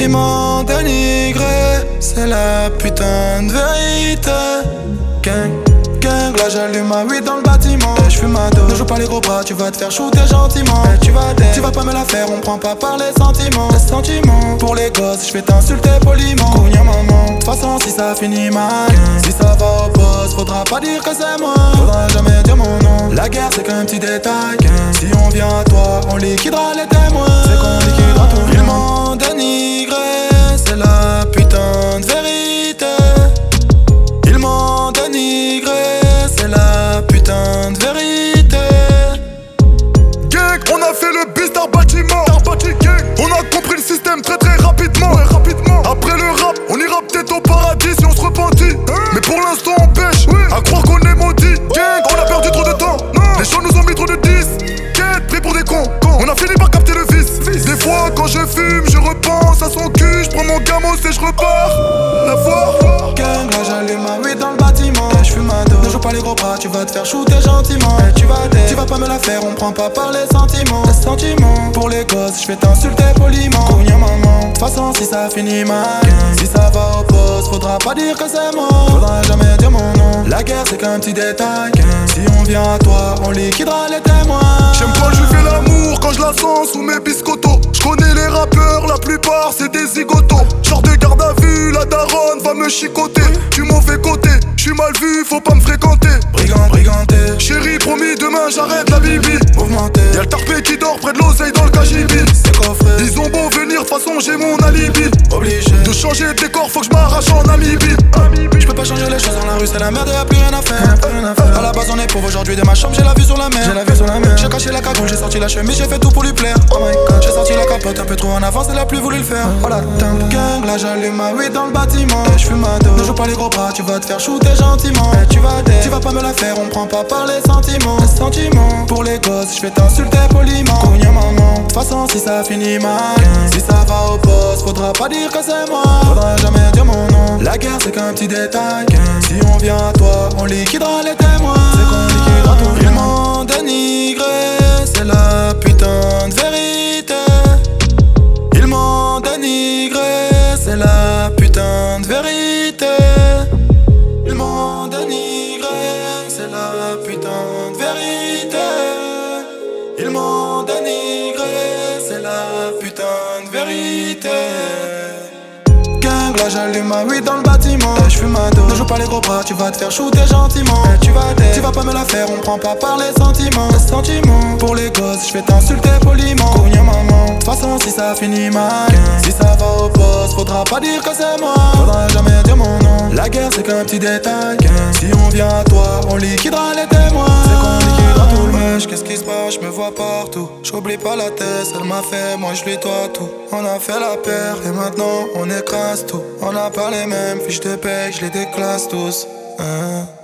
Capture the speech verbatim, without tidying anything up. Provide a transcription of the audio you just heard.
Ils m'ont dénigré, c'est la putain de vérité. Gang, gang, là j'allume ma weed dans le bâtiment. Et j'fume ma dose, ne joue pas les gros bras, tu vas te faire shooter gentiment. Et tu vas dead, tu vas pas me la faire, on prend pas par les sentiments. Les sentiments, pour les gosses, j'vais t'insulter poliment. Cogna maman, de toute façon si ça finit mal, si ça va au poste, faudra pas dire que c'est moi. Faudra jamais dire mon nom. La guerre c'est qu'un petit détail, si on vient à toi, on liquidera les témoins. C'est qu'on liquidera tout. Ils m'ont dénigré, c'est la putain de vérité. Ils m'ont dénigré, c'est la putain de vérité. Gang, on a fait le bis d'un bâtiment. On a compris le système très très rapidement. Ouais, rapidement. Après le rap, on ira peut-être au paradis si on se repentit. Hein? Mais pour l'instant on pêche, ouais. À croire qu'on est maudit. Gang, on a perdu trop de temps. Non. Les gens nous ont mis trop de disques. Pris pour des cons. Con. On a fini par capter le vice. vice. Des fois quand je fume, je repense à son cul. Je prends mon gamos et je repars. La fois. Gang, là j'allume ma weed dans le bâtiment. Et j'fume ma dose, ne joue pas les gros bras, tu vas te faire shooter gentiment. Et tu vas dead, tu vas pas me la faire, on prend pas par les sentiments. Les sentiments, pour les gosses, j'vais t'insulter poliment. Cogna maman, de toute façon si ça finit mal, si ça va au poste, faudra pas dire que c'est moi. Faudra jamais dire mon nom. La guerre c'est qu'un petit détail, si on vient à toi, on liquidera les témoins. J'aime quand je fais l'amour, quand je la sens sous mes biscottos. Je connais les rappeurs, la plupart c'est des zigotos. Genre de garde à vue, la daronne va me chicoter. Du mauvais côté, j'suis mal vu, faut pas me fréquenter. Brigand, briganté, chérie promis demain j'arrête la bibi. Mouvementé, y'a le tarpé qui dort près de l'oseille dans le K J B. c'est coffré, ils ont beau venir, façon j'ai mon alibi. Obligé de changer de décor, faut que je m'arrache en Namibie. J'peux pas changer les choses dans la rue, c'est la merde, y'a plus rien à faire. Rien à faire. À la base on est pauvre aujourd'hui, de ma chambre j'ai la vue sur la mer. J'ai la vue sur la mer. J'ai caché la cagoule, j'ai sorti la chemise, j'ai fait tout pour lui plaire. Oh my god, j'ai sorti la capote un peu trop en avance, elle a plus voulu le faire. Oh la teinte gang, là j'allume ma weed dans le bâtiment. Et j'fume ma dose, ne joue pas les gros bras, tu vas te faire shooter gentiment. Et tu vas dead, tu vas pas me la faire, on prend pas par les sentiments. Les sentiments, pour les gosses, j'vais t'insulter poliment. Cogna maman, de toute façon si ça finit mal, si ça va au poste, faudra pas dire que c'est moi. Faudra jamais dire mon nom. La guerre c'est qu'un petit détail, si on vient à toi, on liquidera les témoins. C'est qu'on liquidera tout. Ils m'ont dénigré, c'est la putain de vérité. Ils m'ont dénigré, c'est la putain de vérité. Ils m'ont dénigré, c'est la putain de vérité. Ils m'ont dénigré, c'est la putain de vérité. Gang, là j'allume ma weed dans le bâtiment. Et j'fume ma dose, ne joue pas les gros bras, tu vas te faire shooter gentiment. Et tu vas dead, tu vas pas me la faire, on prend pas par les sentiments. Les sentiments, pour les gosses, j'vais t'insulter poliment. Cogna maman, de toute façon si ça finit mal, si ça va au poste, faudra pas dire que c'est moi. Faudra jamais dire mon nom. La guerre c'est qu'un petit détail, si on vient à toi, on liquidera les témoins. C'est qu'on liquidera tout le mèche, qu'est-ce qui se passe, je me vois partout. J'oublie pas la tête, elle m'a fait, moi je lui dois tout. On a fait la paire et maintenant on écrase tout. On n'a pas les mêmes fiches de paye, je les déclasse tous. Hein.